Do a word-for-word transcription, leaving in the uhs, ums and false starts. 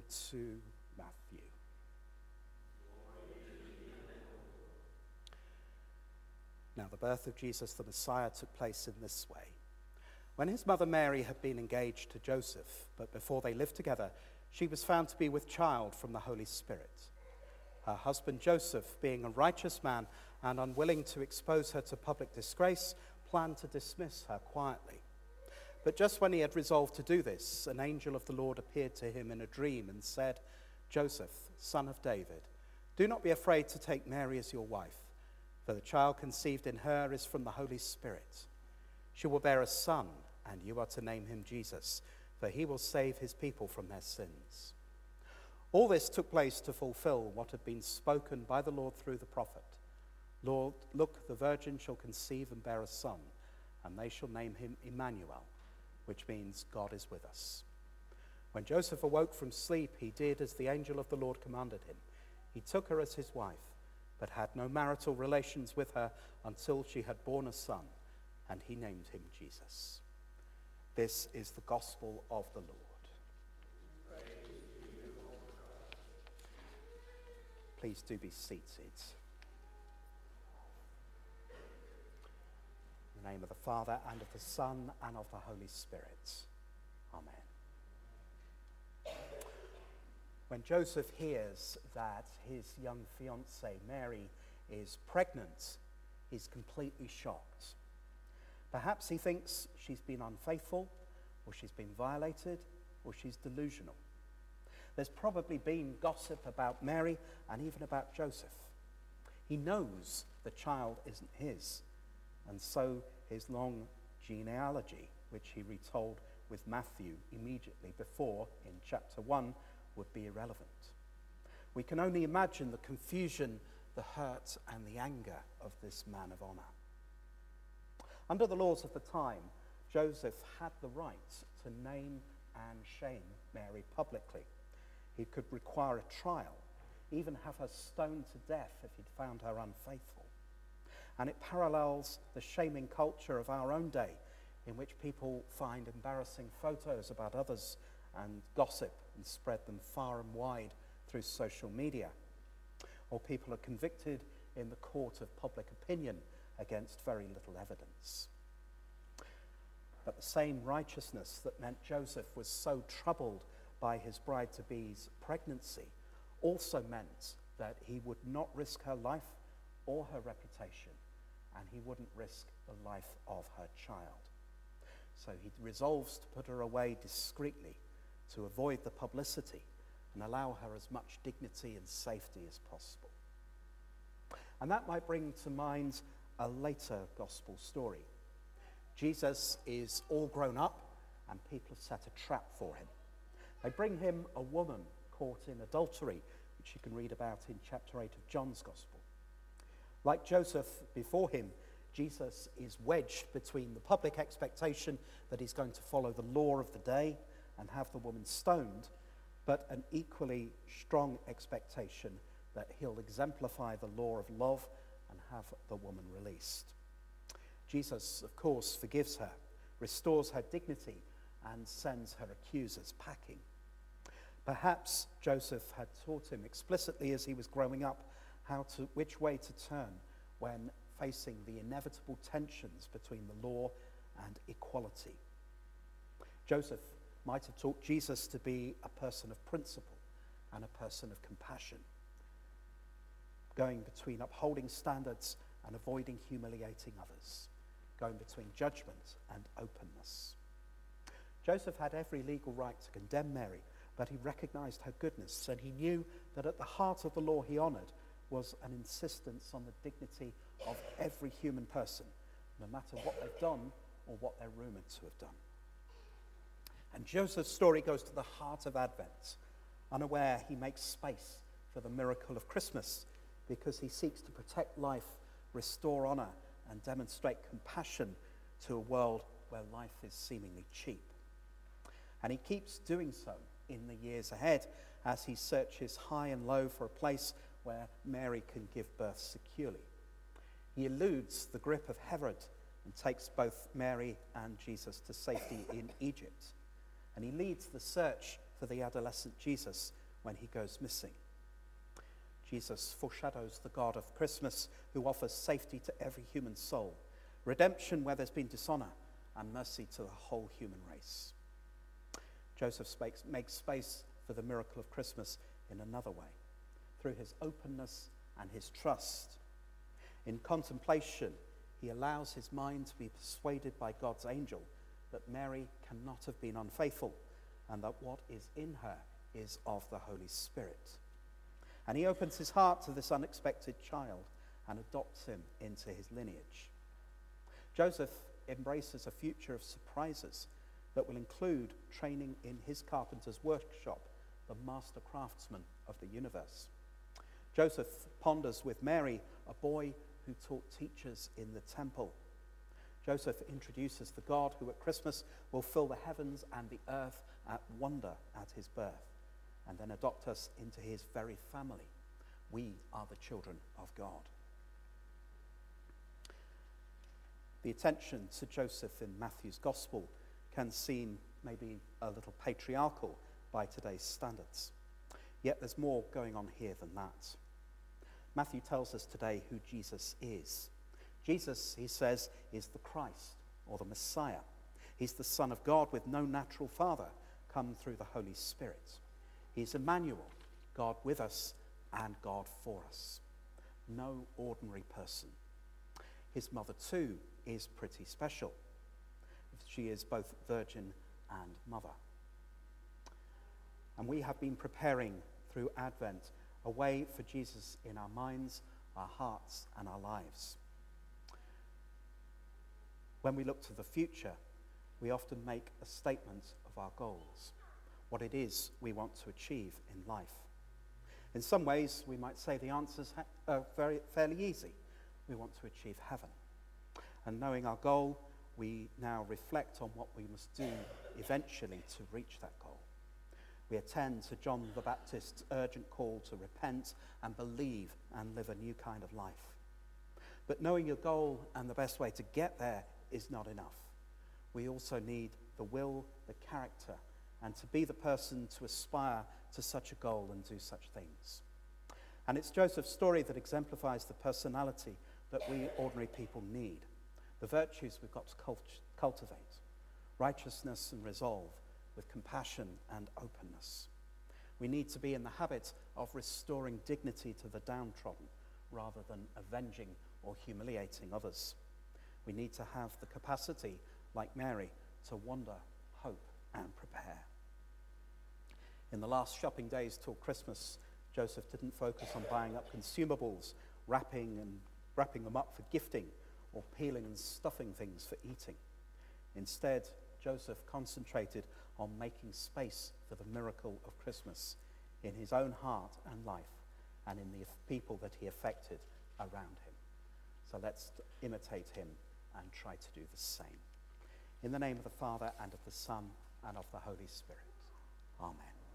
to Matthew. Now, the birth of Jesus the Messiah took place in this way. When his mother Mary had been engaged to Joseph, but before they lived together, she was found to be with child from the Holy Spirit. Her husband Joseph, being a righteous man and unwilling to expose her to public disgrace, planned to dismiss her quietly. But just when he had resolved to do this, an angel of the Lord appeared to him in a dream and said, "Joseph, son of David, do not be afraid to take Mary as your wife, for the child conceived in her is from the Holy Spirit. She will bear a son, and you are to name him Jesus, for he will save his people from their sins." All this took place to fulfill what had been spoken by the Lord through the prophet. "Lord, look, the virgin shall conceive and bear a son, and they shall name him Emmanuel," which means God is with us. When Joseph awoke from sleep, he did as the angel of the Lord commanded him. He took her as his wife, but had no marital relations with her until she had borne a son, and he named him Jesus. This is the gospel of the Lord. Please do be seated. In the name of the Father, and of the Son, and of the Holy Spirit. Amen. When Joseph hears that his young fiancée, Mary, is pregnant, he's completely shocked. Perhaps he thinks she's been unfaithful, or she's been violated, or she's delusional. There's probably been gossip about Mary and even about Joseph. He knows the child isn't his, and so his long genealogy, which he retold with Matthew immediately before in chapter one, would be irrelevant. We can only imagine the confusion, the hurt, and the anger of this man of honor. Under the laws of the time, Joseph had the right to name and shame Mary publicly. He could require a trial, even have her stoned to death if he'd found her unfaithful. And it parallels the shaming culture of our own day, in which people find embarrassing photos about others and gossip and spread them far and wide through social media. Or people are convicted in the court of public opinion against very little evidence. But the same righteousness that meant Joseph was so troubled by his bride-to-be's pregnancy also meant that he would not risk her life or her reputation, and he wouldn't risk the life of her child. So he resolves to put her away discreetly to avoid the publicity and allow her as much dignity and safety as possible. And that might bring to mind a later gospel story. Jesus is all grown up, and people have set a trap for him. They bring him a woman caught in adultery, which you can read about in chapter eight of John's Gospel. Like Joseph before him, Jesus is wedged between the public expectation that he's going to follow the law of the day and have the woman stoned, but an equally strong expectation that he'll exemplify the law of love and have the woman released. Jesus, of course, forgives her, restores her dignity, and sends her accusers packing. Perhaps Joseph had taught him explicitly as he was growing up how to, which way to turn when facing the inevitable tensions between the law and equality. Joseph might have taught Jesus to be a person of principle and a person of compassion, going between upholding standards and avoiding humiliating others, going between judgment and openness. Joseph had every legal right to condemn Mary, but he recognized her goodness, and he knew that at the heart of the law he honored was an insistence on the dignity of every human person, no matter what they've done or what they're rumored to have done. And Joseph's story goes to the heart of Advent. Unaware, he makes space for the miracle of Christmas because he seeks to protect life, restore honor, and demonstrate compassion to a world where life is seemingly cheap. And he keeps doing so in the years ahead as he searches high and low for a place where Mary can give birth securely. He eludes the grip of Herod and takes both Mary and Jesus to safety in Egypt. And he leads the search for the adolescent Jesus when he goes missing. Jesus foreshadows the God of Christmas who offers safety to every human soul, redemption where there's been dishonor, and mercy to the whole human race. Joseph makes, makes space for the miracle of Christmas in another way, through his openness and his trust. In contemplation, he allows his mind to be persuaded by God's angel that Mary cannot have been unfaithful and that what is in her is of the Holy Spirit. And he opens his heart to this unexpected child and adopts him into his lineage. Joseph embraces a future of surprises that will include training in his carpenter's workshop, the master craftsman of the universe. Joseph ponders with Mary a boy who taught teachers in the temple. Joseph introduces the God who at Christmas will fill the heavens and the earth at wonder at his birth, and then adopt us into his very family. We are the children of God. The attention to Joseph in Matthew's Gospel can seem maybe a little patriarchal by today's standards. Yet there's more going on here than that. Matthew tells us today who Jesus is. Jesus, he says, is the Christ, or the Messiah. He's the Son of God with no natural father, come through the Holy Spirit. He's Emmanuel, God with us and God for us. No ordinary person. His mother, too, is pretty special. She is both virgin and mother. And we have been preparing through Advent a way for Jesus in our minds, our hearts, and our lives. When we look to the future, we often make a statement of our goals, what it is we want to achieve in life. In some ways, we might say the answers are very fairly easy. We want to achieve heaven. And knowing our goal, we now reflect on what we must do eventually to reach that goal. We attend to John the Baptist's urgent call to repent and believe and live a new kind of life. But knowing your goal and the best way to get there is not enough. We also need the will, the character, and to be the person to aspire to such a goal and do such things. And it's Joseph's story that exemplifies the personality that we ordinary people need, the virtues we've got to cult- cultivate, righteousness and resolve, with compassion and openness. We need to be in the habit of restoring dignity to the downtrodden rather than avenging or humiliating others. We need to have the capacity, like Mary, to wonder, hope, and prepare. In the last shopping days till Christmas, Joseph didn't focus on buying up consumables, wrapping and wrapping them up for gifting, or peeling and stuffing things for eating. Instead, Joseph concentrated on making space for the miracle of Christmas in his own heart and life, and in the people that he affected around him. So let's imitate him and try to do the same. In the name of the Father, and of the Son, and of the Holy Spirit. Amen.